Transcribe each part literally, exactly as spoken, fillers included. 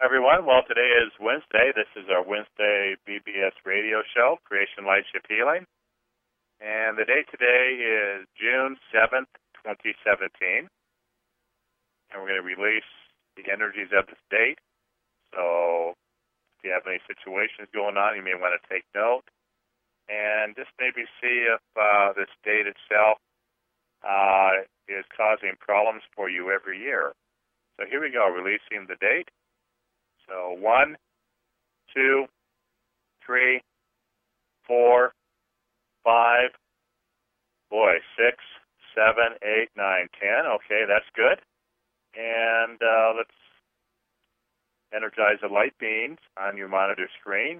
Everyone. Well, today is Wednesday. This is our Wednesday B B S radio show, Creation Light Shift Healing. And the date today is June seventh, twenty seventeen. And we're going to release the energies of this date. So if you have any situations going on, you may want to take note. And just maybe see if uh, this date itself uh, is causing problems for you every year. So here we go, releasing the date. So one, two, three, four, five, boy, six, seven, eight, nine, ten. Okay, that's good. And uh, let's energize the light beams on your monitor screen,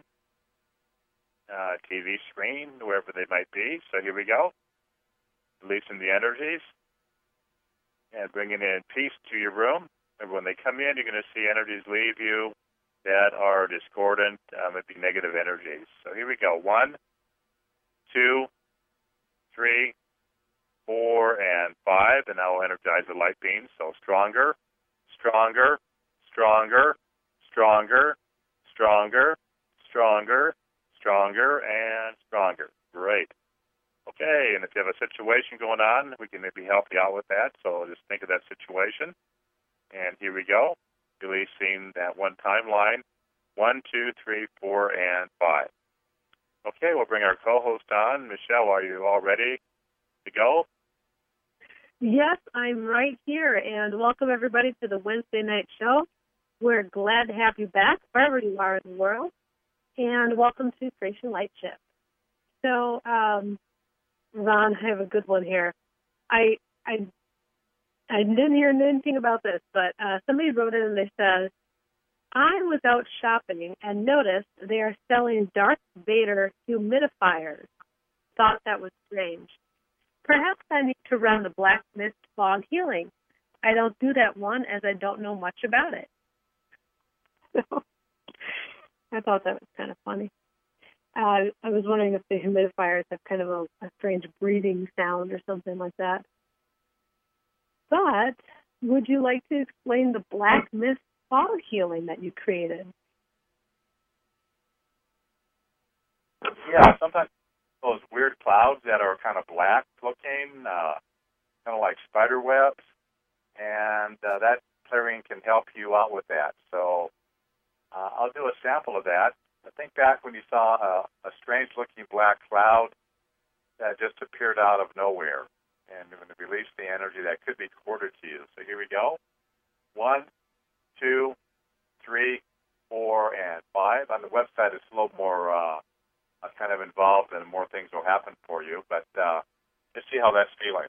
uh, T V screen, wherever they might be. So here we go. Releasing the energies and bringing in peace to your room. And when they come in, you're going to see energies leave you that are discordant, uh, maybe negative energies. So here we go. One, two, three, four, and five. And now we'll energize the light beams. So stronger, stronger, stronger, stronger, stronger, stronger, stronger, and stronger. Great. Okay, and if you have a situation going on, we can maybe help you out with that. So just think of that situation. And here we go, releasing that one timeline, one, two, three, four, and five. Okay, we'll bring our co-host on. Michelle, are you all ready to go? Yes, I'm right here, and welcome everybody to the Wednesday night show. We're glad to have you back, wherever you are in the world, and welcome to Creation Light Shift. So, um, Ron, I have a good one here. I I I didn't hear anything about this, but uh, somebody wrote in and they said, I was out shopping and noticed they are selling Darth Vader humidifiers. Thought that was strange. Perhaps I need to run the Black Mist Fog Healing. I don't do that one as I don't know much about it. So I thought that was kind of funny. Uh, I was wondering if the humidifiers have kind of a, a strange breathing sound or something like that. But would you like to explain the Black Mist Fog Healing that you created? Yeah, sometimes those weird clouds that are kind of black looking, uh, kind of like spider webs, and uh, that clearing can help you out with that. So uh, I'll do a sample of that. I think back when you saw a, a strange-looking black cloud that just appeared out of nowhere. And we're going to release the energy that could be quartered to you. So here we go. One, two, three, four, and five. On the website, it's a little more uh, kind of involved, and more things will happen for you. But uh, let's see how that's feeling.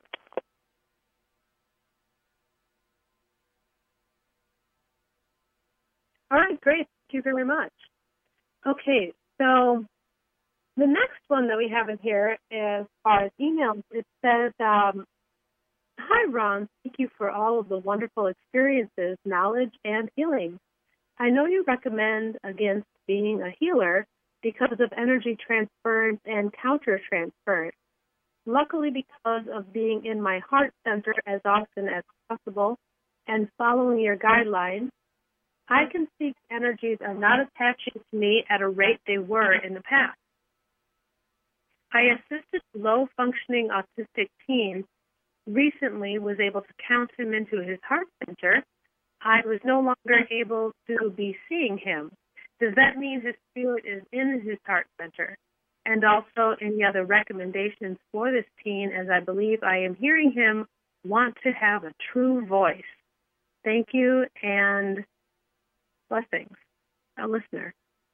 All right, great. Thank you very much. Okay, so the next one that we have in here, as far as emails, it says, um, Hi, Ron. Thank you for all of the wonderful experiences, knowledge, and healing. I know you recommend against being a healer because of energy transference and counter-transference. Luckily, because of being in my heart center as often as possible and following your guidelines, I can see energies are not attaching to me at a rate they were in the past. I assisted low-functioning autistic teen, recently was able to count him into his heart center. I was no longer able to be seeing him. Does that mean his spirit is in his heart center? And also any other recommendations for this teen, as I believe I am hearing him want to have a true voice. Thank you, and blessings. A listener.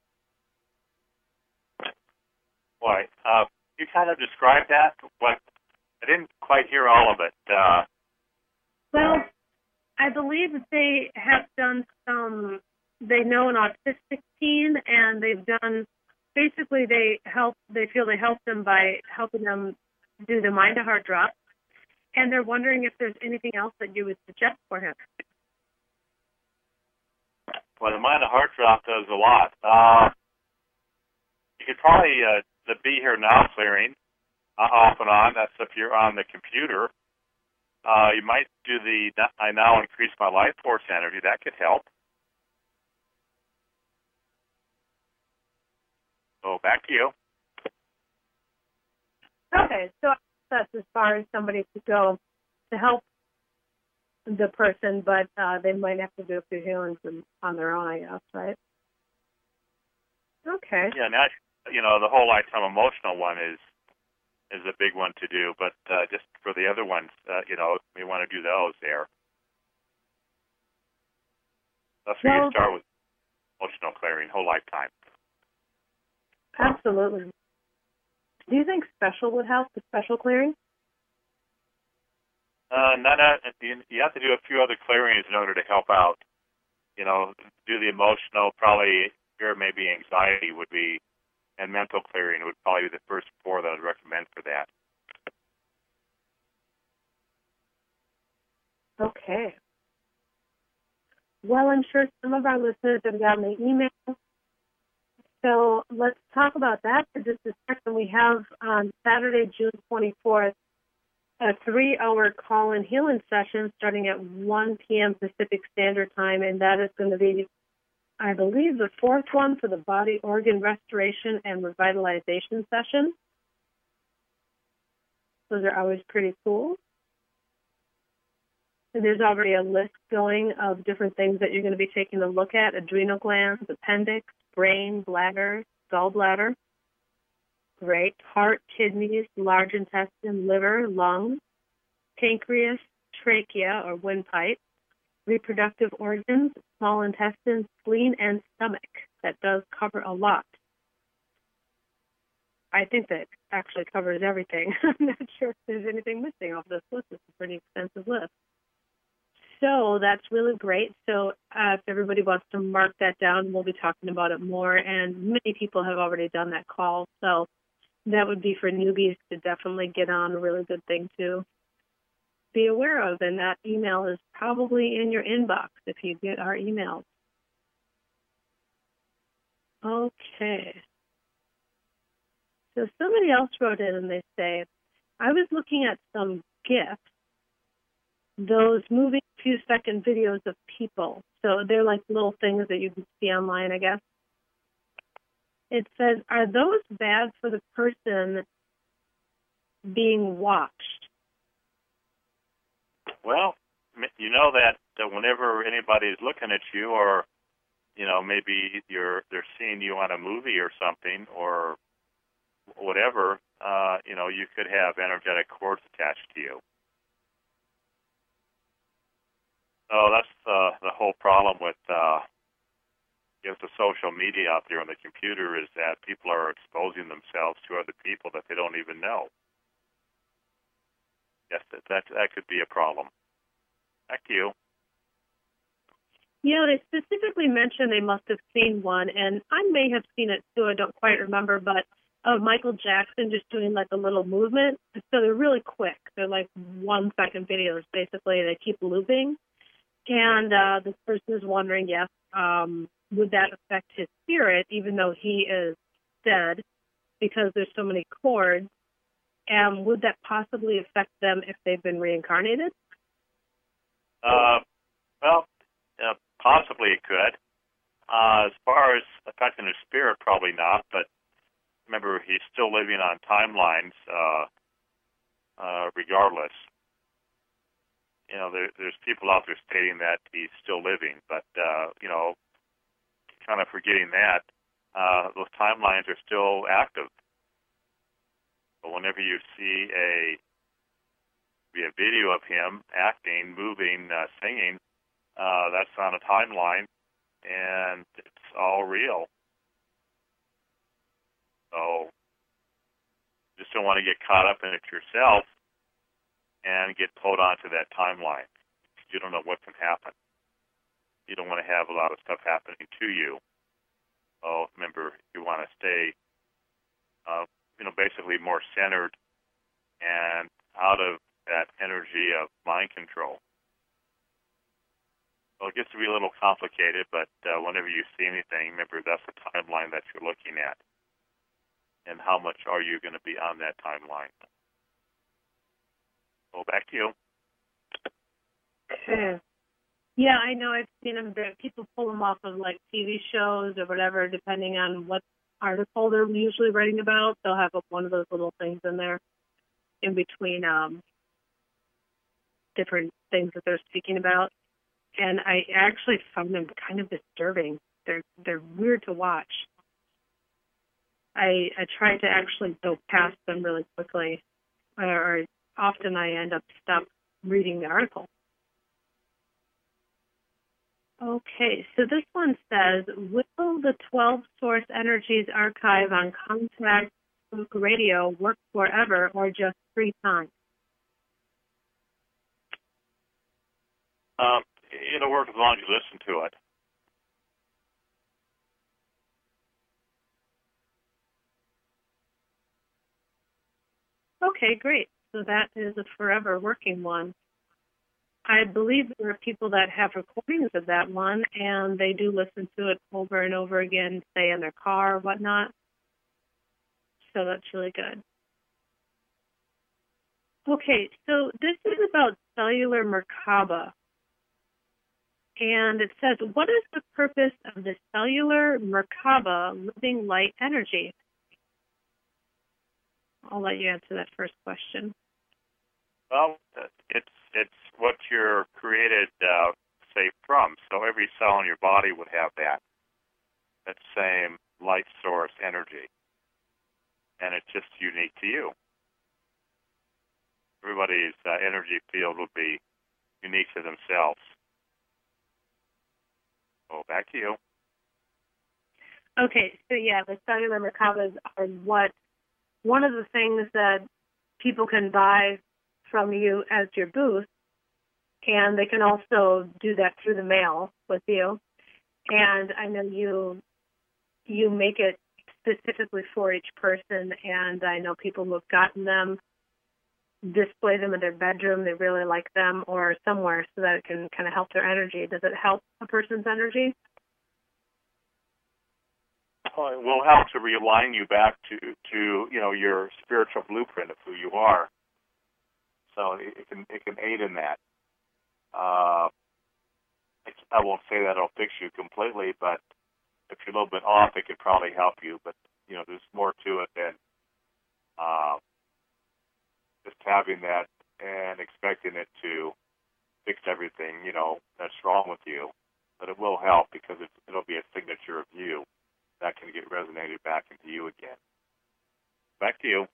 Boy, uh, you kind of described that, but I didn't quite hear all of it. Uh, well, I believe that they have done some, they know an autistic teen, and they've done, basically they help, they feel they help them by helping them do the mind to heart drop, and they're wondering if there's anything else that you would suggest for him. Well, the mind to heart drop does a lot. Uh, you could probably, uh, the Be Here Now clearing, uh, off and on, that's if you're on the computer. Uh, you might do the I now increase my life force energy. That could help. back to you. Okay, so that's as far as somebody could go to help the person, but uh, they might have to do a few healings on their own, I guess, right? Okay. Yeah, now, you know, the whole lifetime emotional one is is a big one to do, but uh, just for the other ones, uh, you know, we want to do those there. That's where well, you start with emotional clearing, whole lifetime. Absolutely. Do you think special would help, the special clearing? Uh, not a, you have to do a few other clearings in order to help out. You know, do the emotional, probably fear, maybe anxiety would be, and mental clearing would probably be the first four that I'd recommend for that. Okay. Well, I'm sure some of our listeners have gotten the email. So let's talk about that for just a second. We have on Saturday, June twenty-fourth, a three-hour call-in healing session starting at one p.m. Pacific Standard Time, and that is going to be, I believe, the fourth one for the body organ restoration and revitalization session. Those are always pretty cool. And there's already a list going of different things that you're going to be taking a look at: adrenal glands, appendix, brain, bladder, gallbladder. Great. Heart, kidneys, large intestine, liver, lungs, pancreas, trachea or windpipe, reproductive organs, small intestine, spleen, and stomach. That does cover a lot. I think that actually covers everything. I'm not sure if there's anything missing off this list. It's a pretty extensive list. So that's really great. So uh, if everybody wants to mark that down, we'll be talking about it more. And many people have already done that call. So that would be for newbies to definitely get on. A really good thing to be aware of. And that email is probably in your inbox if you get our emails. Okay. So somebody else wrote in and they say, I was looking at some GIFs, those moving few second videos of people. So they're like little things that you can see online, I guess. It says, are those bad for the person being watched? Well, you know that, that whenever anybody is looking at you, or, you know, maybe you're they're seeing you on a movie or something, or whatever, uh, you know, you could have energetic cords attached to you. So that's uh, the whole problem with uh, I guess the social media out there on the computer, is that people are exposing themselves to other people that they don't even know. Yes, that that, that could be a problem. Back to you. Yeah, they specifically mentioned they must have seen one, and I may have seen it too. I don't quite remember, but of Michael Jackson just doing like a little movement. So they're really quick. They're like one second videos, basically. They keep looping. And uh, this person is wondering, yes, um, would that affect his spirit, even though he is dead, because there's so many cords? And would that possibly affect them if they've been reincarnated? Uh, well, uh, possibly it could. Uh, as far as affecting his spirit, probably not. But remember, he's still living on timelines, uh, uh, regardless. You know, there, there's people out there stating that he's still living, but, uh, you know, kind of forgetting that, uh, those timelines are still active. But whenever you see a, be a video of him acting, moving, uh, singing, uh, that's on a timeline, and it's all real. So, just don't want to get caught up in it yourself and get pulled onto that timeline. You don't know what can happen. You don't want to have a lot of stuff happening to you. So remember, you want to stay, uh, you know, basically more centered and out of that energy of mind control. So it gets to be a little complicated, but uh, whenever you see anything, remember that's the timeline that you're looking at. And how much are you going to be on that timeline? So back to you. Okay. Yeah, I know. I've seen them. People pull them off of like T V shows or whatever, depending on what article they're usually writing about, they'll have one of those little things in there in between um, different things that they're speaking about. And I actually found them kind of disturbing. They're they're weird to watch. I I try to actually go past them really quickly, or often I end up stop reading the article. Okay, so this one says, will the twelve Source Energies archive on Contact Radio work forever or just free time? Um, it'll work as long as you listen to it. Okay, great. So that is a forever working one. I believe there are people that have recordings of that one, and they do listen to it over and over again, say in their car or whatnot. So that's really good. Okay, so this is about cellular Merkaba. And it says, what is the purpose of the cellular Merkaba living light energy? I'll let you answer that first question. Well, it's it's what you're created, uh, say, from. So every cell in your body would have that, that same light source energy. And it's just unique to you. Everybody's uh, energy field would be unique to themselves. So back to you. Okay, so yeah, the cellular Merkabas are what, one of the things that people can buy from you as your booth, and they can also do that through the mail with you. And I know you you make it specifically for each person, and I know people who have gotten them display them in their bedroom. They really like them, or somewhere, so that it can kind of help their energy. Does it help a person's energy? Well, it will help to realign you back to, to you know, your spiritual blueprint of who you are. So it, it can it can aid in that. Uh, I won't say that it'll fix you completely, but if you're a little bit off, it could probably help you. But you know, there's more to it than uh, just having that and expecting it to fix everything, you know, that's wrong with you. But it will help because it's, it'll be a signature of you that can get resonated back into you again. Back to you.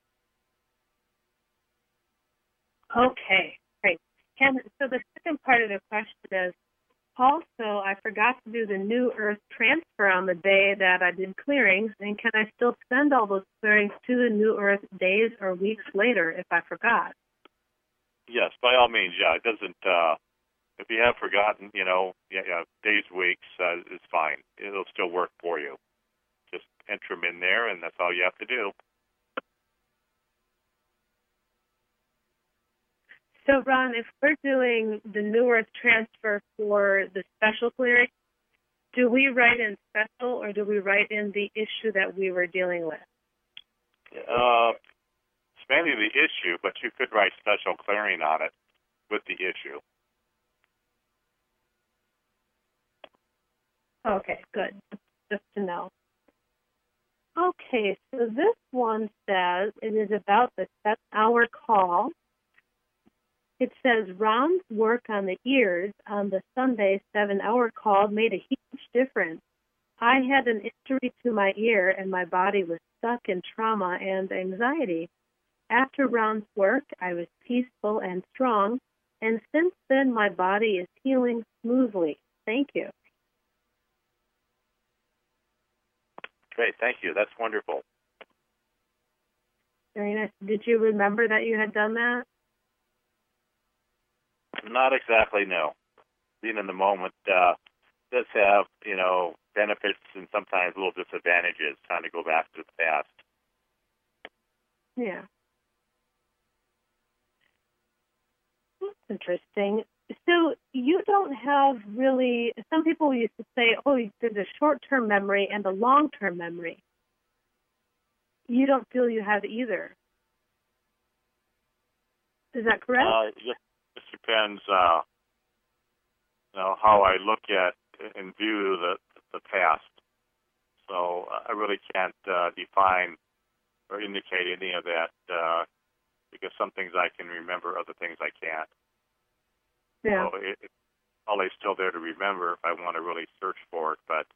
Okay, great. And so the second part of the question is, also, I forgot to do the New Earth transfer on the day that I did clearings, and can I still send all those clearings to the New Earth days or weeks later if I forgot? Yes, by all means, yeah. It doesn't, uh, if you have forgotten, you know, yeah, yeah days, weeks, uh, it's fine. It'll still work for you. Just enter them in there, and that's all you have to do. So, Ron, if we're doing the New Earth transfer for the special clearing, do we write in special or do we write in the issue that we were dealing with? Uh, it's mainly the issue, but you could write special clearing on it with the issue. Okay, good. Just to know. Okay, so this one says it is about the seven-hour call. It says Ron's work on the ears on the Sunday seven-hour call made a huge difference. I had an injury to my ear, and my body was stuck in trauma and anxiety. After Ron's work, I was peaceful and strong, and since then my body is healing smoothly. Thank you. Great, thank you. That's wonderful. Very nice. Did you remember that you had done that? Not exactly, no. Being in the moment uh, does have, you know, benefits and sometimes little disadvantages trying to go back to the past. Yeah. That's interesting. So you don't have really, some people used to say, oh, there's a short-term memory and a long-term memory. You don't feel you have either. Is that correct? Uh, just, just depends, uh, you know, how I look at and view the the past. So uh, I really can't uh, define or indicate any of that uh, because some things I can remember, other things I can't. Yeah. So it, it's probably still there to remember if I want to really search for it. But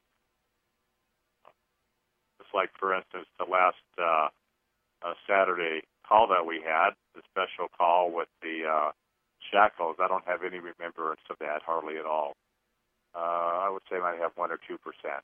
it's like, for instance, the last uh, uh, Saturday call that we had, the special call with the uh, shackles. I don't have any remembrance of that, hardly at all. Uh, I would say I might have one or two percent.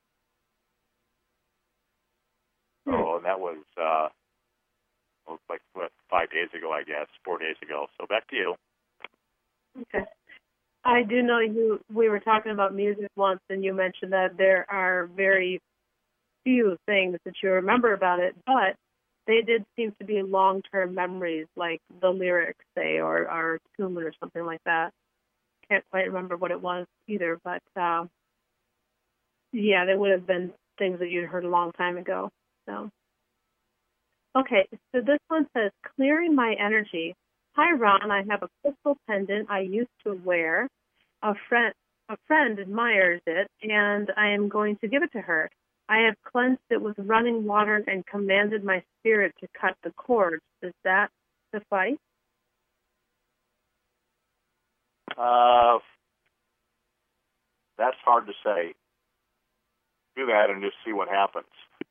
Hmm. So and that was uh, well, like what, five days ago, I guess, four days ago. So back to you. Okay. I do know you. We were talking about music once, and you mentioned that there are very few things that you remember about it, but they did seem to be long-term memories, like the lyrics, say, or, or tune or something like that. Can't quite remember what it was either, but uh, yeah, they would have been things that you'd heard a long time ago. So, okay, so this one says, clearing my energy. Hi, Ron, I have a crystal pendant I used to wear. A friend, a friend admires it, and I am going to give it to her. I have cleansed it with running water and commanded my spirit to cut the cords. Does that suffice? Uh, that's hard to say. Do that and just see what happens.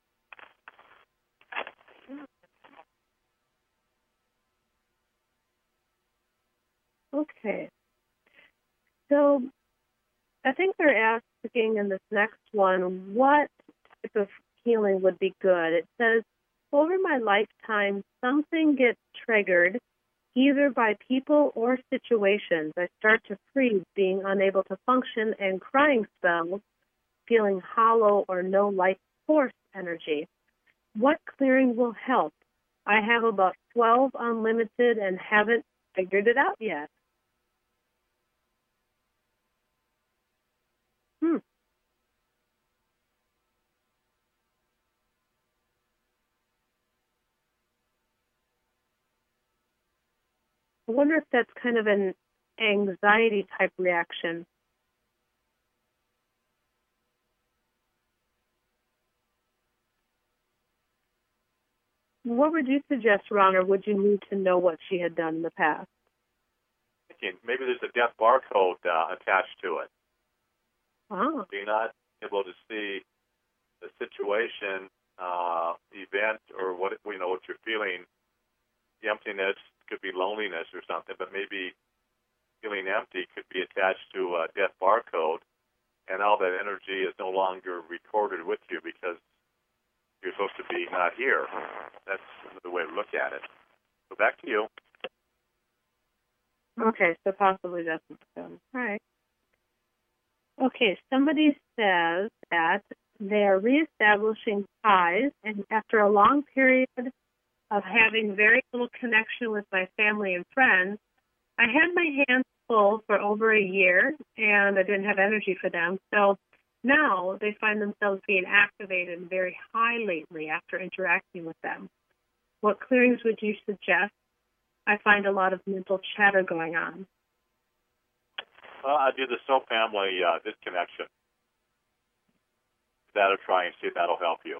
Okay. So I think they're asking in this next one, what type of healing would be good? It says, over my lifetime, something gets triggered either by people or situations. I start to freeze, being unable to function, and crying spells, feeling hollow or no life force energy. What clearing will help? I have about twelve unlimited and haven't figured it out yet. Hmm. I wonder if that's kind of an anxiety type reaction. What would you suggest, Ron, or would you need to know what she had done in the past? Maybe there's a death barcode uh, attached to it. Oh. So you're not able to see the situation, uh, event, or what you know what you're feeling. The emptiness could be loneliness or something, but maybe feeling empty could be attached to a death barcode, and all that energy is no longer recorded with you because you're supposed to be not here. That's the way to look at it. So back to you. Okay, so possibly that's what's going. All right. Okay, somebody says that they're reestablishing ties, and after a long period of having very little connection with my family and friends, I had my hands full for over a year, and I didn't have energy for them. So now they find themselves being activated very high lately after interacting with them. What clearings would you suggest? I find a lot of mental chatter going on. Well, I do the soul family uh, disconnection. That'll try and see if that'll help you.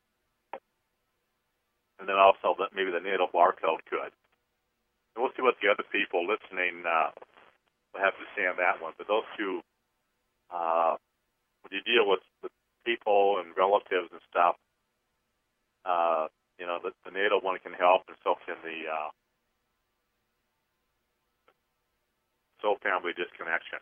And then also that maybe the natal barcode could. And we'll see what the other people listening uh, will have to say on that one. But those two, uh, when you deal with, with people and relatives and stuff, uh, you know, the, the natal one can help, and so can the uh, soul family disconnection.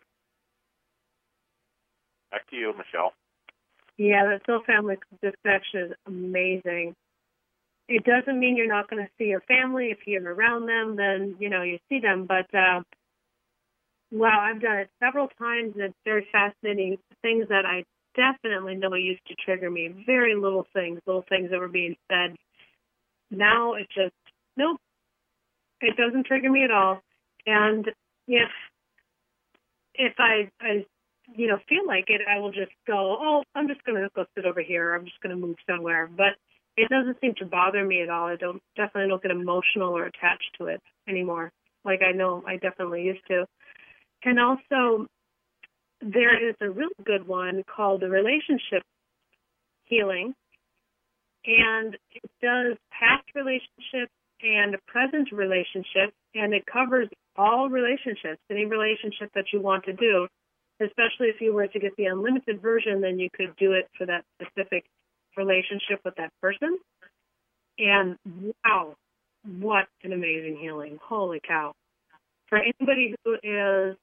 Back to you, Michelle. Yeah, the soul family disconnection is amazing. It doesn't mean you're not going to see your family. If you're around them, then, you know, you see them. But, uh, wow, I've done it several times, and it's very fascinating. Things that I definitely know used to trigger me. Very little things, little things that were being said. Now it just, nope, it doesn't trigger me at all. And if if I, I you know, feel like it, I will just go, oh, I'm just going to go sit over here. Or I'm just going to move somewhere. But it doesn't seem to bother me at all. I don't definitely don't get emotional or attached to it anymore, like I know I definitely used to. And also, there is a really good one called the relationship healing, and it does past relationships and present relationships, and it covers all relationships, any relationship that you want to do, especially if you were to get the unlimited version, then you could do it for that specific relationship with that person. And wow, what an amazing healing. Holy cow. For anybody who is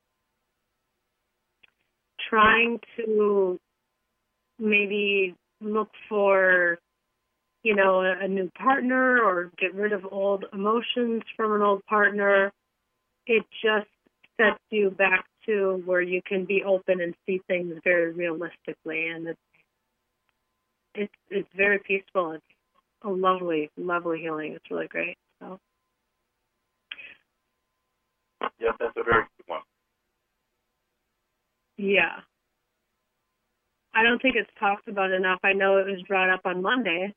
trying to maybe look for, you know, a, a new partner or get rid of old emotions from an old partner, it just sets you back to where you can be open and see things very realistically. And it's, it's, it's very peaceful. It's a lovely, lovely healing. It's really great. So. Yes, that's a very good one. Yeah. I don't think it's talked about enough. I know it was brought up on Monday,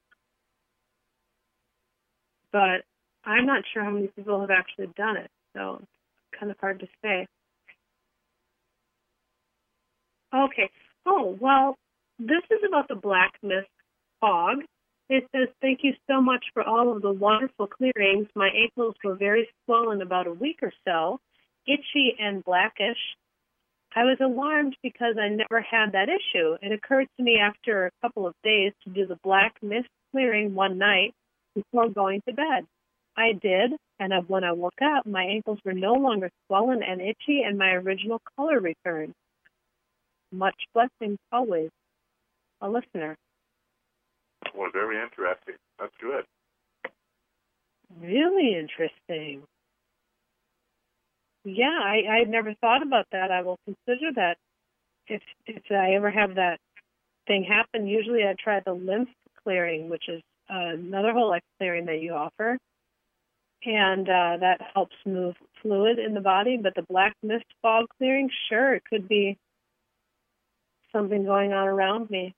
but I'm not sure how many people have actually done it, so it's kind of hard to say. Okay. Oh, well, this is about the black mist fog. It says, thank you so much for all of the wonderful clearings. My ankles were very swollen about a week or so, itchy and blackish. I was alarmed because I never had that issue. It occurred to me after a couple of days to do the black mist clearing one night before going to bed. I did, and when I woke up, my ankles were no longer swollen and itchy, and my original color returned. Much blessings always. A listener. Well, very interesting. That's good. Really interesting. Yeah, I I never thought about that. I will consider that if if I ever have that thing happen. Usually I try the lymph clearing, which is uh, another whole X clearing that you offer, and uh, that helps move fluid in the body. But the black mist fog clearing, sure, it could be something going on around me.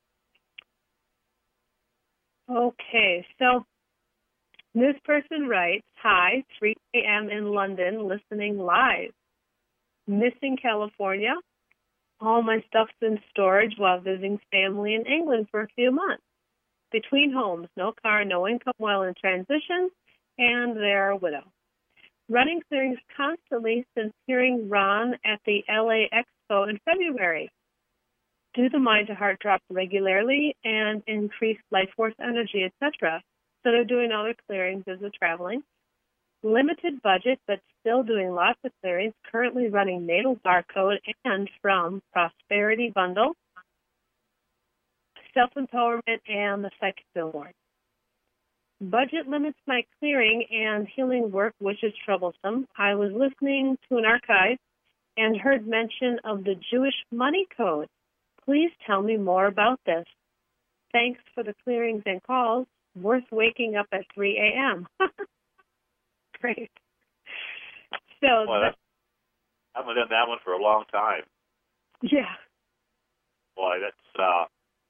Okay, so this person writes, hi, three a.m. in London, listening live. Missing California. All my stuff's in storage while visiting family in England for a few months. Between homes, no car, no income while in transition, and they're a widow. Running clearings constantly since hearing Ron at the L A Expo in February. Do the mind to heart drop regularly and increase life force energy, et cetera. So they're doing all their clearings as they're traveling. Limited budget, but still doing lots of clearings. Currently running natal barcode and from Prosperity Bundle, Self-Empowerment, and the Psychic Billboard. Budget limits my clearing and healing work, which is troublesome. I was listening to an archive and heard mention of the Jewish money code. Please tell me more about this. Thanks for the clearings and calls. Worth waking up at three a.m. Great. So well, that's, I haven't done that one for a long time. Yeah. Boy, that's, uh,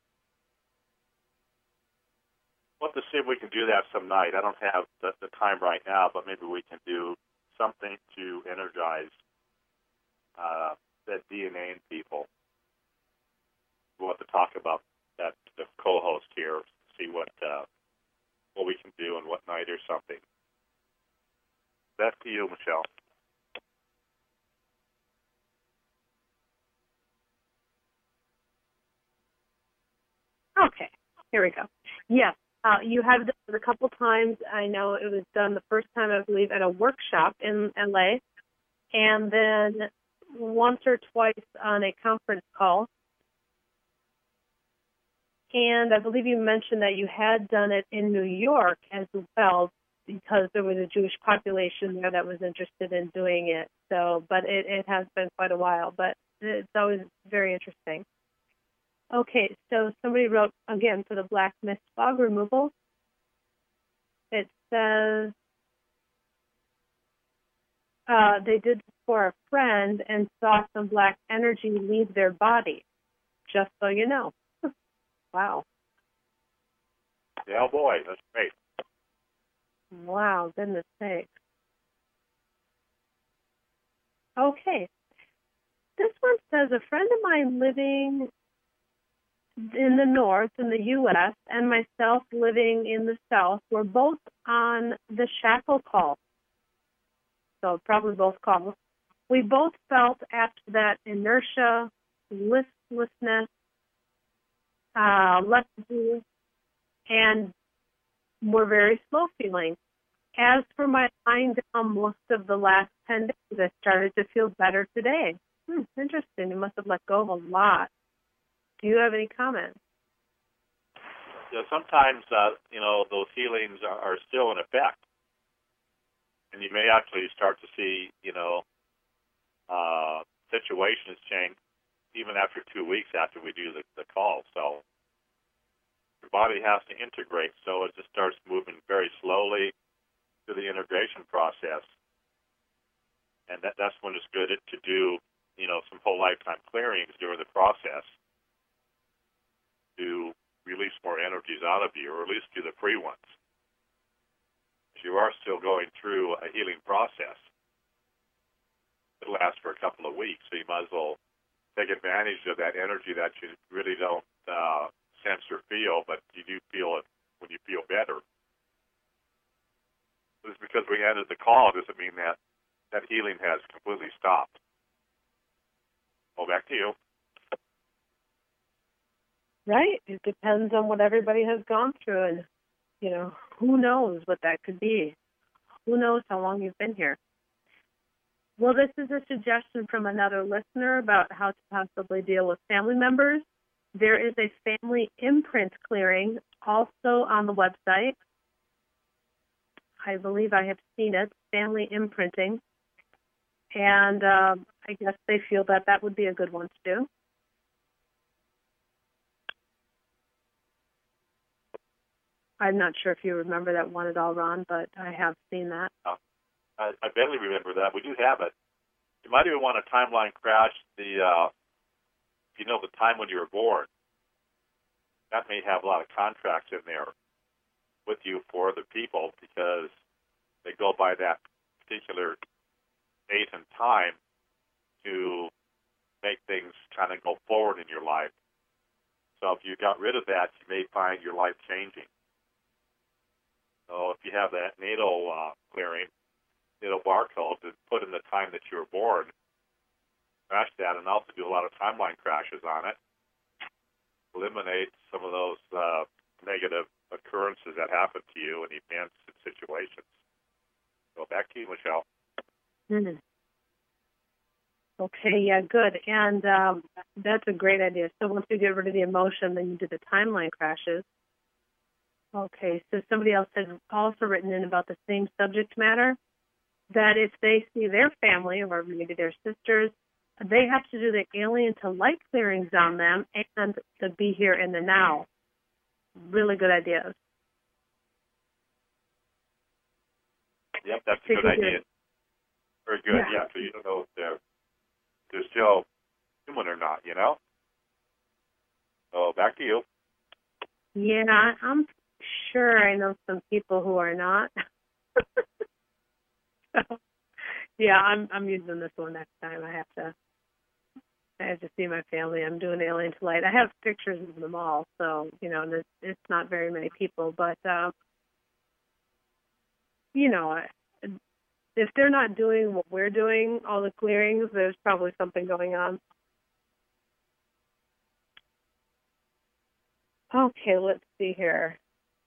we'll have to see if we can do that some night. I don't have the, the time right now, but maybe we can do something to energize uh, that D N A in people. We'll have to talk about that, the co-host here, see what uh, what we can do and what night or something. Back to you, Michelle. Okay, here we go. Yes, uh, you have done it a couple times. I know it was done the first time, I believe, at a workshop in L A, and then once or twice on a conference call. And I believe you mentioned that you had done it in New York as well, because there was a Jewish population there that was interested in doing it. So, but it, it has been quite a while, but it's always very interesting. Okay, so somebody wrote, again, for the black mist fog removal. It says uh, they did for a friend and saw some black energy leave their body, just so you know. Wow. Yeah, oh boy, that's great. Wow, goodness sakes. Okay. This one says, a friend of mine living in the north in the U S and myself living in the south were both on the shackle call. So probably both calls. We both felt after that inertia, listlessness, uh, lethargy, and were very slow feeling. As for my lying down most of the last ten days, I started to feel better today. Hmm, interesting. You must have let go of a lot. Do you have any comments? Yeah, sometimes, uh, you know, those healings are, are still in effect. And you may actually start to see, you know, uh, situations change even after two weeks after we do the, the call. So your body has to integrate, so it just starts moving very slowly through the integration process. And that, that's when it's good to do, you know, some whole lifetime clearings during the process to release more energies out of you, or at least do the free ones. You are still going through a healing process. It'll last for a couple of weeks, so you might as well take advantage of that energy that you really don't uh, sense or feel, but you do feel it when you feel better. Just because we ended the call doesn't mean that that healing has completely stopped. Well, back to you. Right. It depends on what everybody has gone through, and, you know, who knows what that could be. Who knows how long you've been here. Well, this is a suggestion from another listener about how to possibly deal with family members. There is a family imprint clearing also on the website. I believe I have seen it, family imprinting. And uh, I guess they feel that that would be a good one to do. I'm not sure if you remember that one at all, Ron, but I have seen that. Uh, I, I barely remember that. We do have it. You might even want to timeline crash the, uh, you know, the time when you were born. That may have a lot of contracts in there with you for other people because they go by that particular date and time to make things kind of go forward in your life. So if you got rid of that, you may find your life changing. So if you have that natal uh, clearing, natal barcode, to put in the time that you were born, crash that, and also do a lot of timeline crashes on it. Eliminate some of those uh, negative occurrences that happen to you in events and situations. So back to you, Michelle. Mm-hmm. Okay, yeah, good. And um, that's a great idea. So once you get rid of the emotion, then you do the timeline crashes. Okay, so somebody else has also written in about the same subject matter, that if they see their family or maybe their sisters, they have to do the alien to light clearings on them and to be here in the now. Really good ideas. Yep, that's a good idea. Very good, yeah, so you don't know if they're, they're still human or not, you know? So back to you. Yeah, I'm sure I know some people who are not. So, yeah, I'm I'm using this one next time. I have to I have to see my family. I'm doing Alien to Light. I have pictures of them all, so you know, it's, it's not very many people, but uh, you know, if they're not doing what we're doing, all the clearings, there's probably something going on. Okay, let's see here.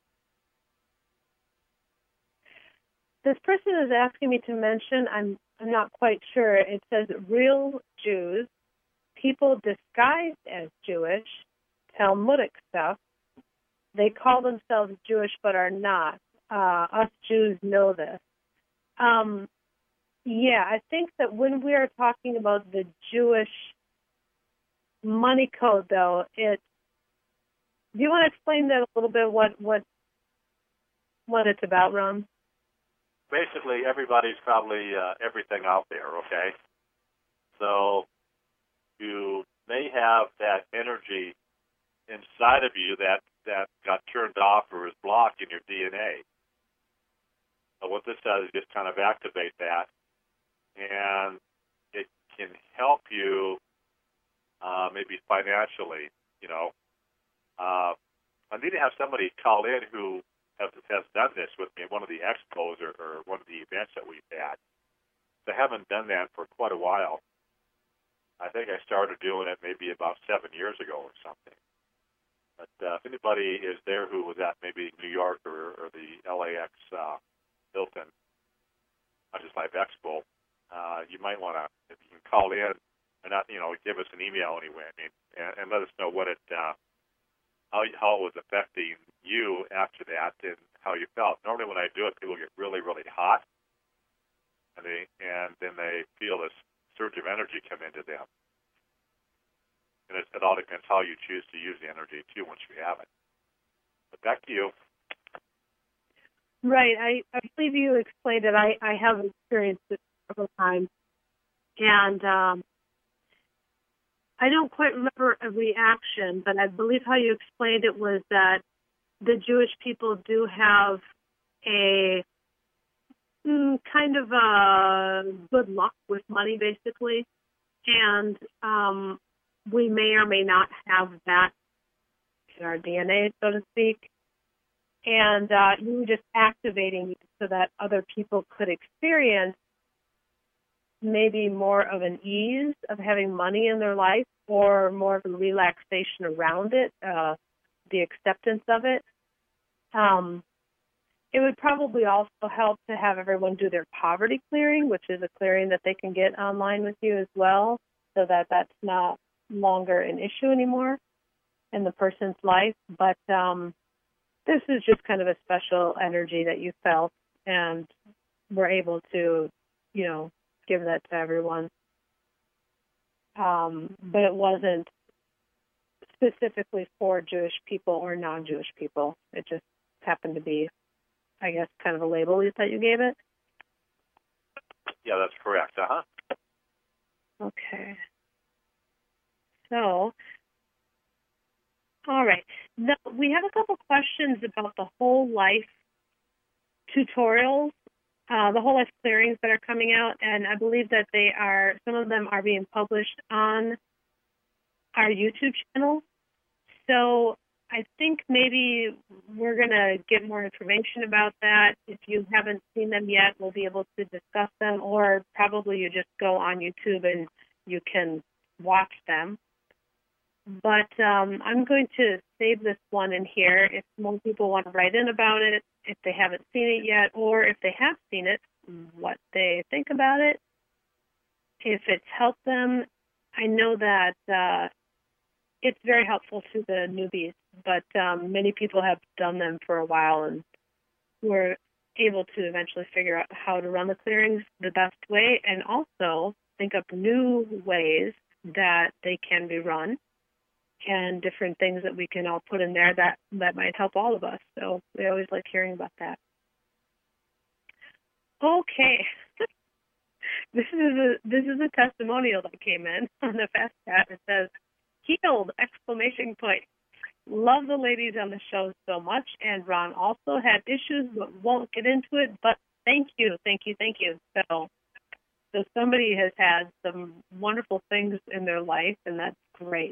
This person is asking me to mention, I'm I'm not quite sure, it says real Jews, people disguised as Jewish, Talmudic stuff. They call themselves Jewish but are not. Uh, us Jews know this. Um, yeah, I think that when we are talking about the Jewish money code, though, it. Do you want to explain that a little bit? What what what it's about, Ron? Basically, everybody's probably uh, everything out there, okay? So you may have that energy inside of you that, that got turned off or is blocked in your D N A. So what this does is just kind of activate that, and it can help you uh, maybe financially, you know, Uh, I need to have somebody call in who has, has done this with me at one of the expos or, or one of the events that we've had. I haven't done that for quite a while. I think I started doing it maybe about seven years ago or something. But uh, if anybody is there who was at maybe New York or, or the L A X uh, Hilton Conscious Life Expo, uh, you might want to, if you can call in and not, you know, give us an email anyway, I mean, and, and let us know what it, uh, how how it was affecting you after that and how you felt. Normally when I do it, people get really, really hot, and they and then they feel this surge of energy come into them. And it, it all depends how you choose to use the energy, too, once you have it. But back to you. Right. I, I believe you explained it. I, I have experienced it several times. And um, I don't quite remember a reaction, but I believe how you explained it was that the Jewish people do have a mm, kind of a good luck with money, basically. And um, we may or may not have that in our D N A, so to speak. And uh, you were just activating it so that other people could experience maybe more of an ease of having money in their life or more of a relaxation around it, uh, the acceptance of it. Um, it would probably also help to have everyone do their poverty clearing, which is a clearing that they can get online with you as well, so that that's not longer an issue anymore in the person's life. But um, this is just kind of a special energy that you felt and were able to, you know, give that to everyone. Um, but it wasn't specifically for Jewish people or non-Jewish people. It just happened to be, I guess, kind of a label that you gave it. Yeah, that's correct. Uh-huh. Okay. So, all right. Now, we have a couple questions about the whole life tutorials, uh, the whole life clearings that are coming out, and I believe that they are, some of them are being published on our YouTube channel. So I think maybe we're going to get more information about that. If you haven't seen them yet, we'll be able to discuss them, or probably you just go on YouTube and you can watch them. But um, I'm going to save this one in here if more people want to write in about it, if they haven't seen it yet, or if they have seen it, what they think about it, if it's helped them. I know that uh, it's very helpful to the newbies, but um, many people have done them for a while and were able to eventually figure out how to run the clearings the best way, and also think up new ways that they can be run, and different things that we can all put in there that, that might help all of us. So we always like hearing about that. Okay. This is a this is a testimonial that came in on the Fast Chat. It says, healed, exclamation point. Love the ladies on the show so much, and Ron also had issues but won't get into it, but thank you, thank you, thank you. So, so somebody has had some wonderful things in their life, and that's great.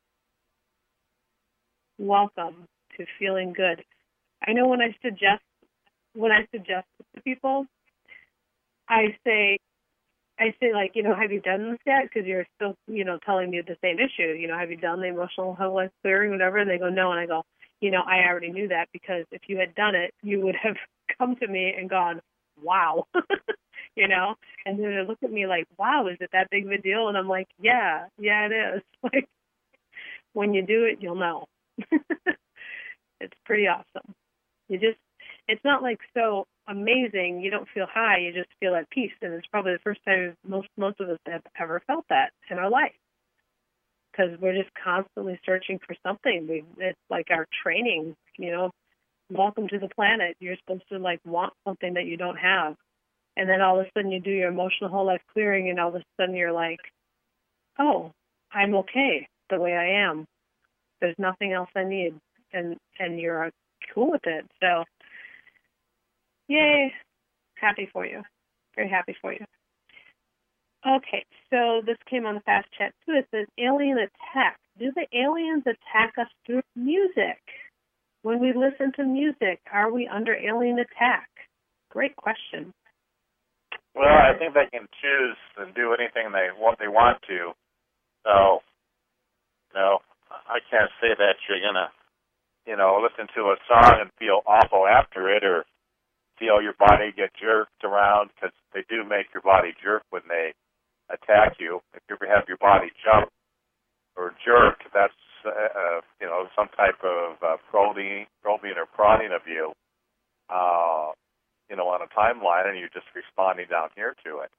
Welcome to feeling good. I know when I suggest when I suggest to people, I say, I say like, you know, have you done this yet? Because you're still, you know, telling me the same issue. You know, have you done the emotional whole life clearing, whatever? And they go, no. And I go, you know, I already knew that, because if you had done it, you would have come to me and gone, wow, you know. And then they look at me like, wow, is it that big of a deal? And I'm like, yeah, yeah, it is. Like, when you do it, you'll know. It's pretty awesome. You just, it's not like so amazing. You don't feel high. You just feel at peace. And it's probably the first time most most of us have ever felt that in our life, because we're just constantly searching for something. We, it's like our training, you know, welcome to the planet. You're supposed to like want something that you don't have. And then all of a sudden you do your emotional whole life clearing, and all of a sudden you're like, oh, I'm okay the way I am. There's nothing else I need. And, and you're cool with it. So, yay, happy for you. Very happy for you. Okay, so this came on the fast chat too. It says alien attack. Do the aliens attack us through music? When we listen to music, are we under alien attack? Great question. Well, I think they can choose and do anything they want they want to. So, no, I can't say that you're gonna, you know, listen to a song and feel awful after it, or feel your body get jerked around, because they do make your body jerk when they attack you. If you ever have your body jump or jerk, that's uh, uh, you know, some type of uh, probing, probing or prodding of you, uh, you know, on a timeline, and you're just responding down here to it.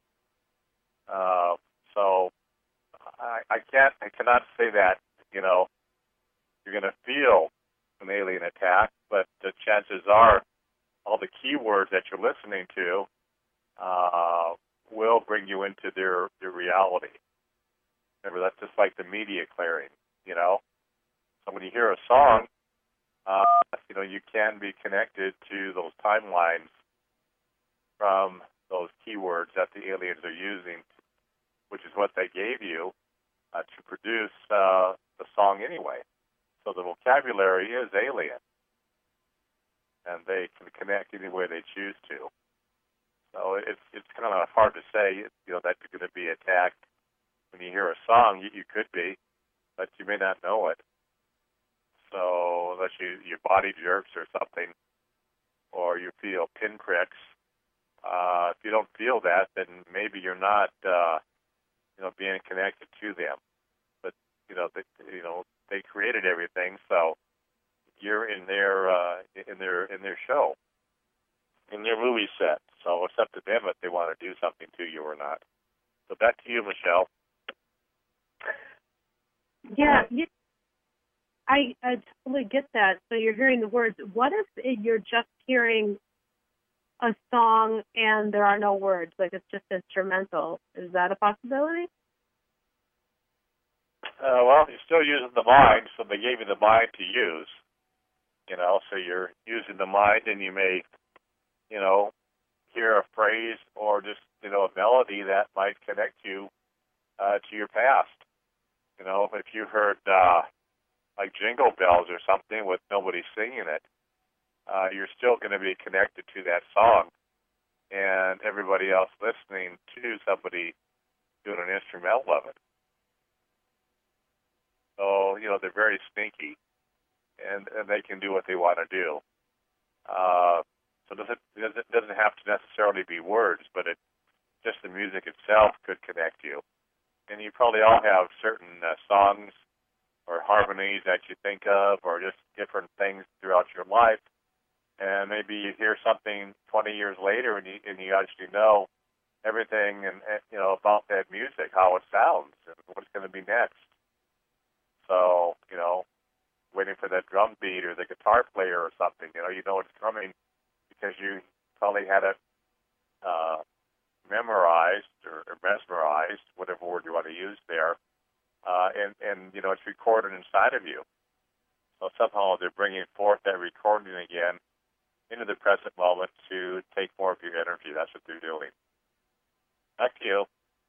Uh, so I, I can't, I cannot say that, you know, you're going to feel an alien attack, but the chances are all the keywords that you're listening to uh, will bring you into their, their reality. Remember, that's just like the media clearing, you know. So when you hear a song, uh, you know, you can be connected to those timelines from those keywords that the aliens are using, which is what they gave you uh, to produce uh, the song anyway. So the vocabulary is alien, and they can connect any way they choose to. So it's it's kind of hard to say, you know, that you're going to be attacked when you hear a song. You, you could be, but you may not know it. So unless you, your body jerks or something, or you feel pinpricks, uh, if you don't feel that, then maybe you're not, uh, you know, being connected to them. But you know, they, you know, they created everything, so you're in their uh, in their in their show, in their movie set. So it's up to them if they want to do something to you or not. So back to you, Michelle. Yeah, you, I, I totally get that. So you're hearing the words. What if you're just hearing a song and there are no words, like it's just instrumental? Is that a possibility? Uh, well, you're still using the mind, so they gave you the mind to use. You know, so you're using the mind, and you may, you know, hear a phrase or just, you know, a melody that might connect you uh, to your past. You know, if you heard uh, like Jingle Bells or something with nobody singing it, uh, you're still going to be connected to that song, and everybody else listening to somebody doing an instrumental of it. So, you know, they're very sneaky, and, and they can do what they want to do. Uh, so it doesn't, it doesn't have to necessarily be words, but it just the music itself could connect you. And you probably all have certain uh, songs or harmonies that you think of, or just different things throughout your life. And maybe you hear something twenty years later, and you, and you actually know everything and, and you know about that music, how it sounds, and what's going to be next. So, you know, waiting for that drum beat or the guitar player or something, you know, you know it's coming because you probably had it uh, memorized or, or mesmerized, whatever word you want to use there, uh, and, and, you know, it's recorded inside of you. So somehow they're bringing forth that recording again into the present moment to take more of your energy. That's what they're doing. Back to you.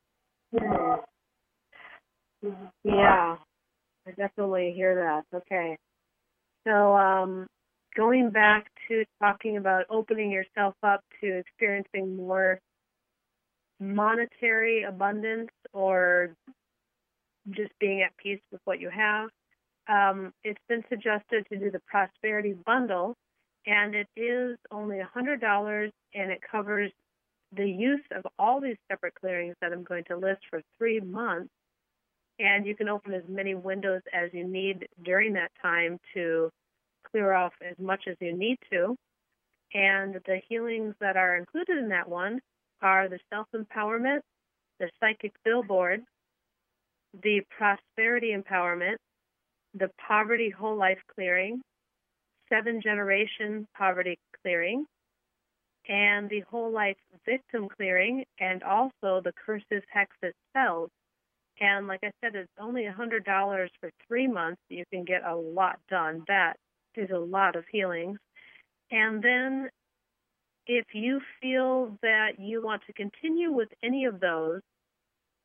Yeah, I definitely hear that. Okay. So um, going back to talking about opening yourself up to experiencing more monetary abundance or just being at peace with what you have, um, it's been suggested to do the Prosperity Bundle, and it is only one hundred dollars, and it covers the use of all these separate clearings that I'm going to list for three months. And you can open as many windows as you need during that time to clear off as much as you need to. And the healings that are included in that one are the self-empowerment, the psychic billboard, the prosperity empowerment, the poverty whole life clearing, seven generation poverty clearing, and the whole life victim clearing, and also the curses, hexes, spells. And like I said, it's only one hundred dollars for three months. You can get a lot done. That is a lot of healings. And then if you feel that you want to continue with any of those,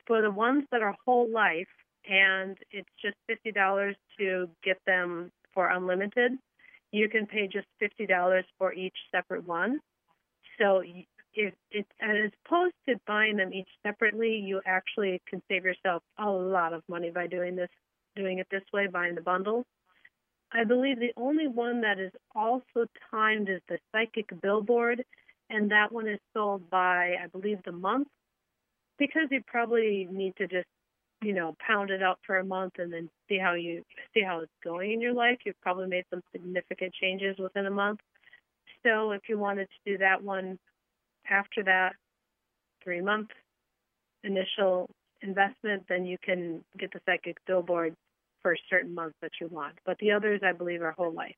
For the ones that are whole life, and it's just fifty dollars to get them for unlimited, you can pay just fifty dollars for each separate one. So if it, as opposed to buying them each separately, you actually can save yourself a lot of money by doing this, doing it this way, buying the bundle. I believe the only one that is also timed is the Psychic Billboard, and that one is sold by, I believe, the month, because you probably need to just, you know, pound it out for a month and then see how you see how it's going in your life. You've probably made some significant changes within a month. So if you wanted to do that one after that three-month initial investment, then you can get the Psychic Billboard for a certain month that you want. But the others, I believe, are whole life.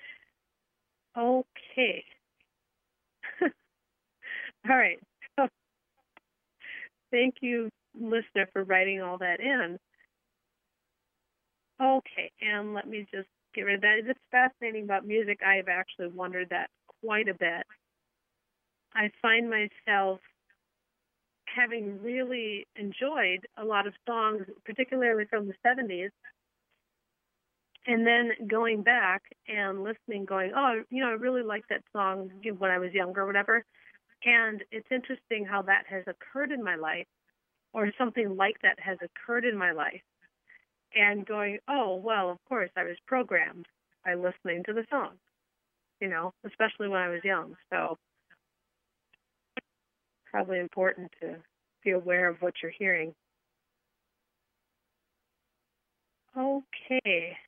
Okay. All right. So, thank you, listener, for writing all that in. Okay, and let me just get rid of that. It's fascinating about music. I have actually wondered that quite a bit. I find myself having really enjoyed a lot of songs, particularly from the seventies, and then going back and listening, going, oh, you know, I really liked that song when I was younger or whatever. And it's interesting how that has occurred in my life, or something like that has occurred in my life, and going, oh, well, of course, I was programmed by listening to the song, you know, especially when I was young. So probably important to be aware of what you're hearing. Okay.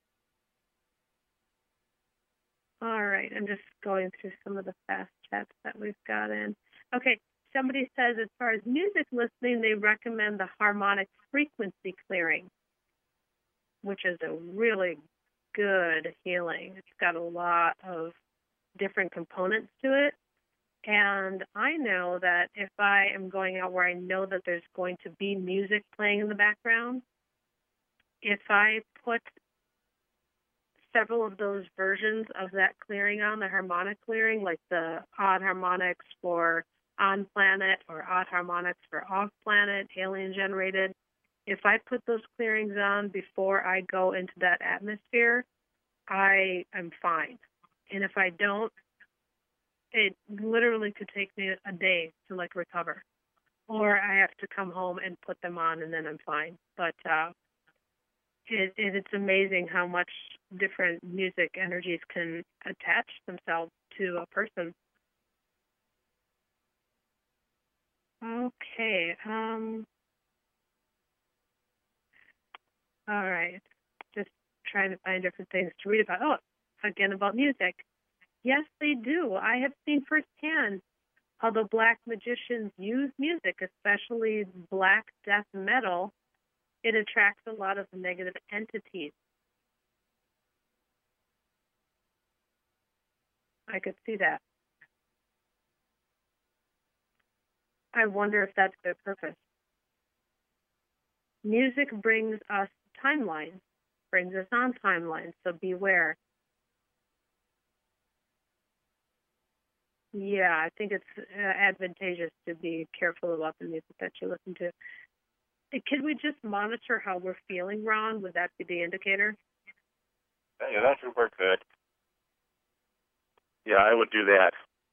All right, I'm just going through some of the fast chats that we've got in. Okay, somebody says as far as music listening, they recommend the harmonic frequency clearing, which is a really good healing. It's got a lot of different components to it. And I know that if I am going out where I know that there's going to be music playing in the background, if I put several of those versions of that clearing on, the harmonic clearing, like the odd harmonics for on planet or odd harmonics for off planet, alien generated, if I put those clearings on before I go into that atmosphere, I am fine. And if I don't, it literally could take me a day to like recover. Or I have to come home and put them on and then I'm fine. But uh It, it, it's amazing how much different music energies can attach themselves to a person. Okay. Um, all right. Just trying to find different things to read about. Oh, again, about music. Yes, they do. I have seen firsthand how the black magicians use music, especially black death metal. It attracts a lot of negative entities. I could see that. I wonder if that's their purpose. Music brings us timelines, brings us on timelines, so beware. Yeah, I think it's uh, advantageous to be careful about the music that you listen to. Could we just monitor how we're feeling, Ron? Would that be the indicator? Yeah, that would work good. Yeah, I would do that.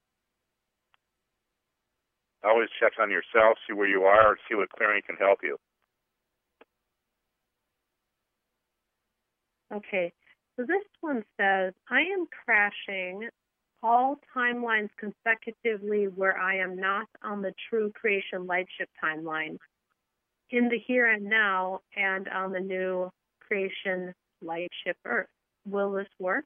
Always check on yourself, see where you are, and see what clearing can help you. Okay, so this one says, I am crashing all timelines consecutively where I am not on the true creation lightship timeline, in the here and now, and on the new creation lightship Earth. Will this work?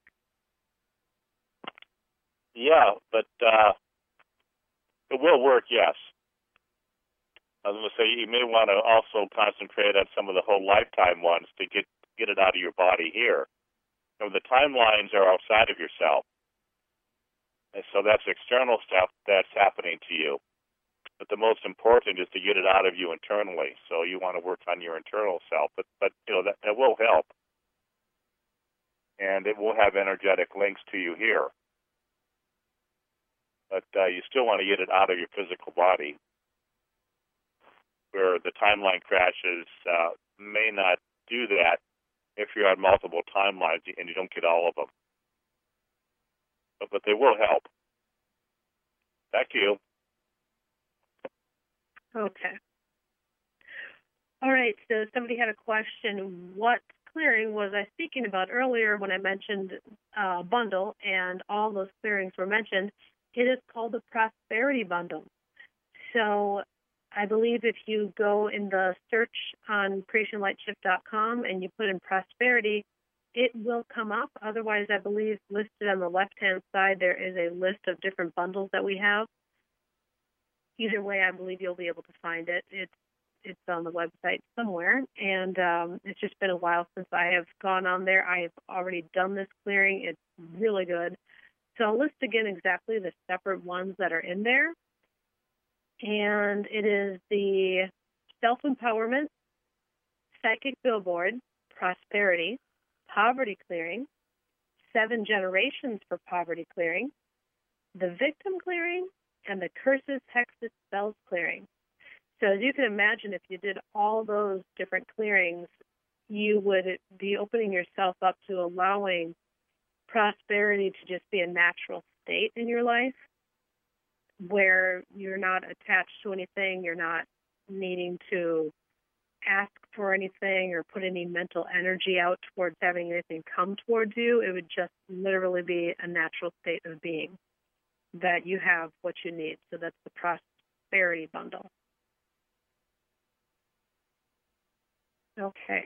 Yeah, but uh, it will work, yes. I was going to say, you may want to also concentrate on some of the whole lifetime ones to get, get it out of your body here. So the timelines are outside of yourself. And so that's external stuff that's happening to you. But the most important is to get it out of you internally. So you want to work on your internal self. But, but you know, that, that will help. And it will have energetic links to you here. But uh, you still want to get it out of your physical body. where the timeline crashes uh, may not do that if you're on multiple timelines and you don't get all of them. But, but they will help. Back to you. Okay. All right, so somebody had a question. What clearing was I speaking about earlier when I mentioned uh, bundle, and all those clearings were mentioned? It is called the Prosperity Bundle. So I believe if you go in the search on creation light shift dot com and you put in prosperity, it will come up. Otherwise, I believe listed on the left-hand side, there is a list of different bundles that we have. Either way, I believe you'll be able to find it. It's it's on the website somewhere, and um, it's just been a while since I have gone on there. I have already done this clearing. It's really good. So I'll list again exactly the separate ones that are in there. And it is the self-empowerment, psychic billboard, prosperity, poverty clearing, seven generations for poverty clearing, the victim clearing, and the curses, hexes, spells clearing. So as you can imagine, if you did all those different clearings, you would be opening yourself up to allowing prosperity to just be a natural state in your life, where you're not attached to anything, you're not needing to ask for anything or put any mental energy out towards having anything come towards you. It would just literally be a natural state of being that you have what you need. So that's the Prosperity Bundle. Okay.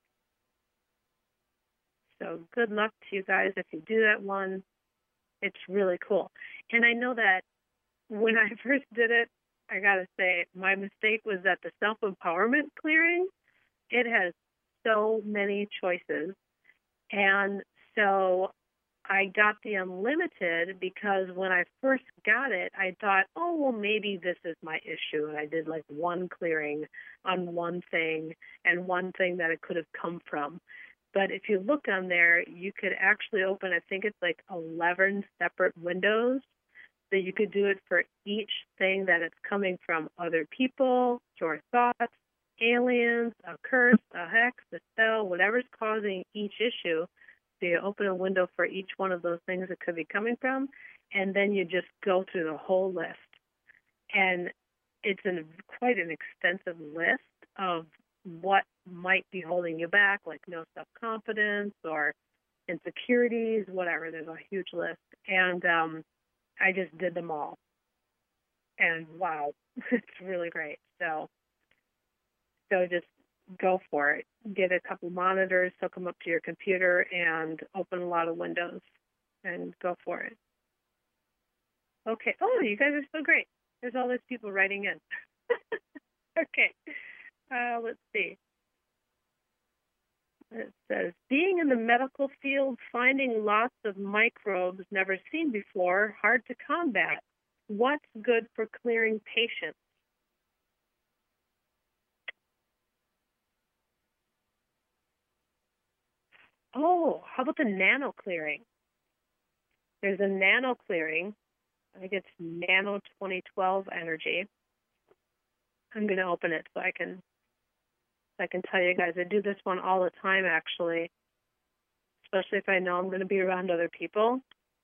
So good luck to you guys if you do that one. It's really cool. And I know that when I first did it, I got to say, my mistake was that the self-empowerment clearing, it has so many choices. And so I got the unlimited because when I first got it, I thought, oh, well, maybe this is my issue. And I did like one clearing on one thing and one thing that it could have come from. But if you look on there, you could actually open, I think it's like eleven separate windows. So you could do it for each thing that it's coming from: other people, your thoughts, aliens, a curse, a hex, a spell, whatever's causing each issue. So you open a window for each one of those things it could be coming from, and then you just go through the whole list. And it's an, quite an extensive list of what might be holding you back, like no self-confidence or insecurities, whatever. There's a huge list. And um, I just did them all. And wow, it's really great. So, so just go for it. Get a couple monitors, hook them up to your computer, and open a lot of windows, and go for it. Okay. Oh, you guys are so great. There's all these people writing in. Okay. Uh, let's see. It says, being in the medical field, finding lots of microbes never seen before, hard to combat. What's good for clearing patients? Oh, how about the nano clearing? There's a nano clearing. I think it's Nano twenty twelve energy. I'm going to open it so I can I can tell you guys. I do this one all the time, actually, especially if I know I'm going to be around other people.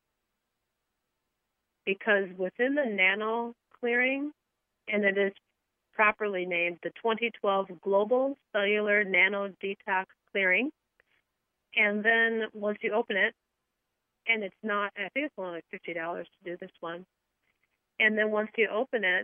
Because within the nano clearing, and it is properly named the twenty twelve Global Cellular Nano Detox Clearing, and then once you open it, and it's not, I think it's only like fifty dollars to do this one, and then once you open it,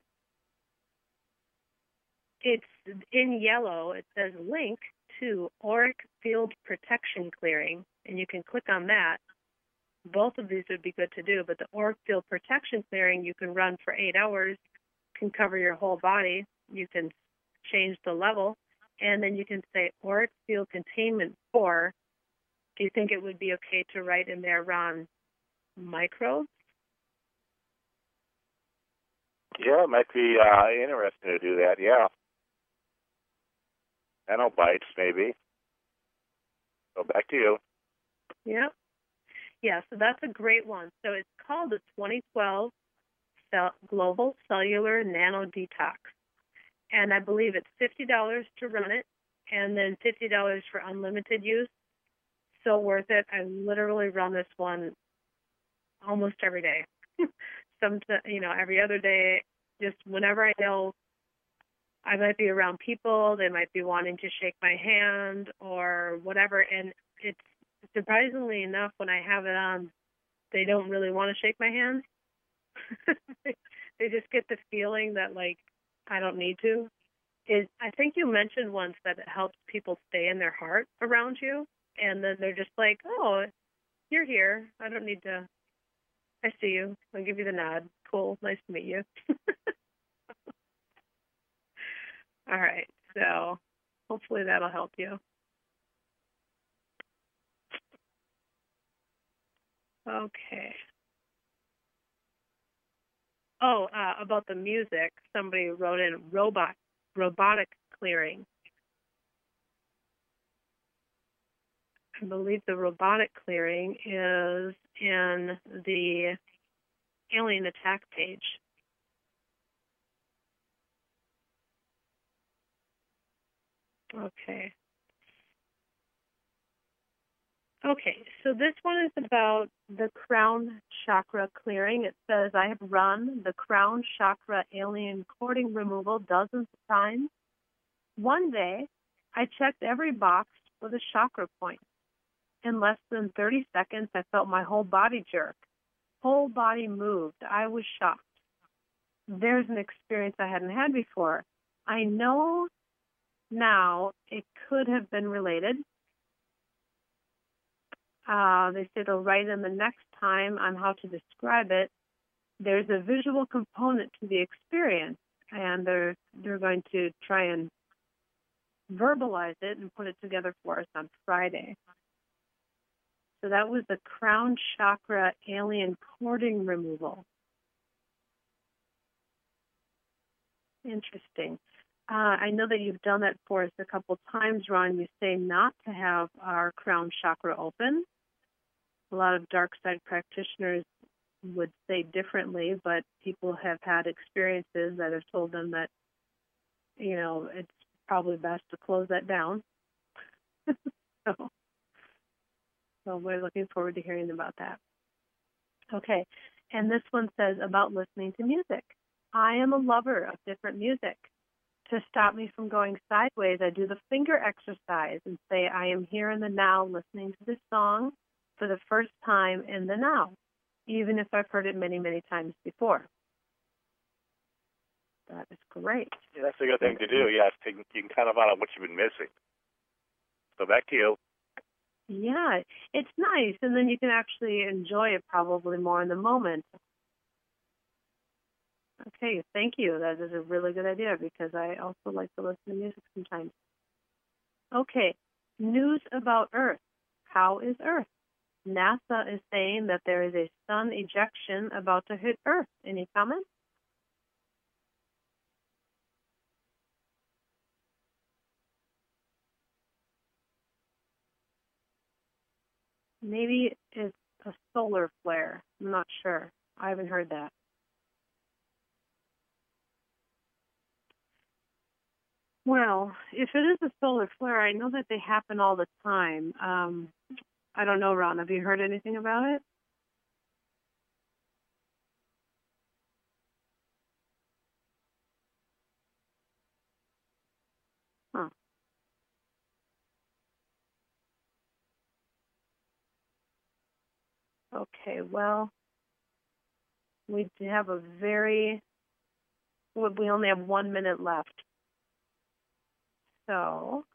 it's in yellow. It says link to Auric Field Protection Clearing, and you can click on that. Both of these would be good to do, but the Auric Field Protection Clearing you can run for eight hours, can cover your whole body. You can change the level, and then you can say Auric Field Containment four. Do you think it would be okay to write in there, Ron, microbes? Yeah, it might be uh, interesting to do that, yeah. Nanobites, maybe. So back to you. Yeah. Yeah, so that's a great one. So it's called the twenty twelve Global Cellular Nano Detox. and I believe it's fifty dollars to run it, and then fifty dollars for unlimited use. So worth it. I literally run this one almost every day. Some, you know, every other day, just whenever I know I might be around people, they might be wanting to shake my hand or whatever. And it's surprisingly enough, when I have it on, they don't really want to shake my hand. They just get the feeling that, like, I don't need to. Is I think you mentioned once that it helps people stay in their heart around you, and then they're just like, oh, you're here. I don't need to. I see you. I'll give you the nod. Cool. Nice to meet you. All right. So hopefully that'll help you. Okay. Oh, uh, about the music, somebody wrote in robot, robotic clearing. I believe the robotic clearing is in the alien attack page. Okay. Okay, so this one is about the crown chakra clearing. It says, I have run the crown chakra alien cording removal dozens of times. One day, I checked every box with a chakra point. In less than thirty seconds, I felt my whole body jerk. Whole body moved. I was shocked. There's an experience I hadn't had before. I know now it could have been related. Uh, they say they'll write in the next time on how to describe it. There's a visual component to the experience, and they're they're going to try and verbalize it and put it together for us on Friday. So that was the crown chakra alien cording removal. Interesting. Uh, I know that you've done that for us a couple times, Ron. You say not to have our crown chakra open. A lot of dark side practitioners would say differently, but people have had experiences that have told them that, you know, it's probably best to close that down. so, so we're looking forward to hearing about that. Okay, and this one says about listening to music. I am a lover of different music. To stop me from going sideways, I do the finger exercise and say, I am here in the now listening to this song for the first time in the now, even if I've heard it many, many times before. That is great. Yeah, that's a good thing to do, yes. You can kind of find out what you've been missing. So back to you. Yeah, it's nice, and then you can actually enjoy it probably more in the moment. Okay, thank you. That is a really good idea because I also like to listen to music sometimes. Okay, news about Earth. How is Earth? NASA is saying that there is a sun ejection about to hit Earth. Any comments? Maybe it's a solar flare. I'm not sure. I haven't heard that. Well, if it is a solar flare, I know that they happen all the time. Um, I don't know, Ron. Have you heard anything about it? Huh. Okay, well, we have a very, we only have one minute left. So,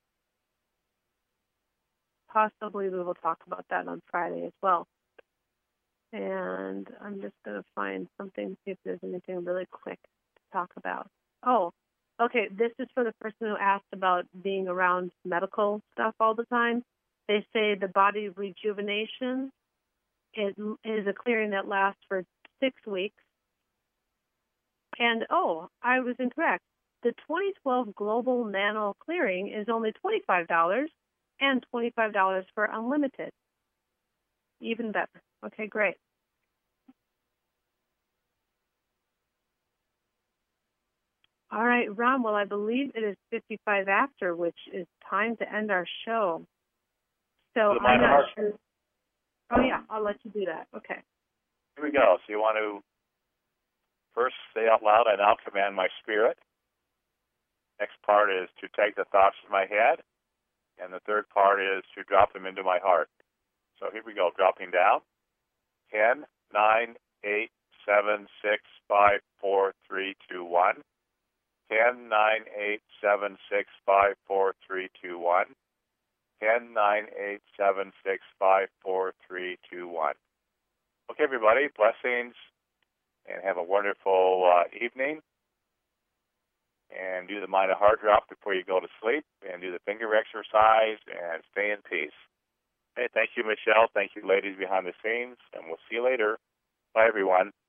possibly we will talk about that on Friday as well. And I'm just going to find something, see if there's anything really quick to talk about. Oh, okay, this is for the person who asked about being around medical stuff all the time. They say the body rejuvenation is, is a clearing that lasts for six weeks. And, oh, I was incorrect. The twenty twelve Global Nano Clearing is only twenty-five dollars and twenty-five dollars for unlimited. Even better. Okay, great. All right, Ron. Well, I believe it is fifty-five after, which is time to end our show. So The I'm not heart. sure. Oh, yeah, I'll let you do that. Okay. Here we go. So you want to first say out loud, I now command my spirit. Next part is to take the thoughts in my head. And the third part is to drop them into my heart. So here we go, dropping down. ten, nine, eight, seven, six, five, four, three, two, one. ten, nine, eight, seven, six, five, four, three, two, one. ten, nine, eight, seven, six, five, four, three, two, one. Okay, everybody, blessings, and have a wonderful uh, evening. And do the mind and heart drop before you go to sleep, and do the finger exercise, and stay in peace. Hey, thank you, Michelle. Thank you, ladies behind the scenes, and we'll see you later. Bye, everyone.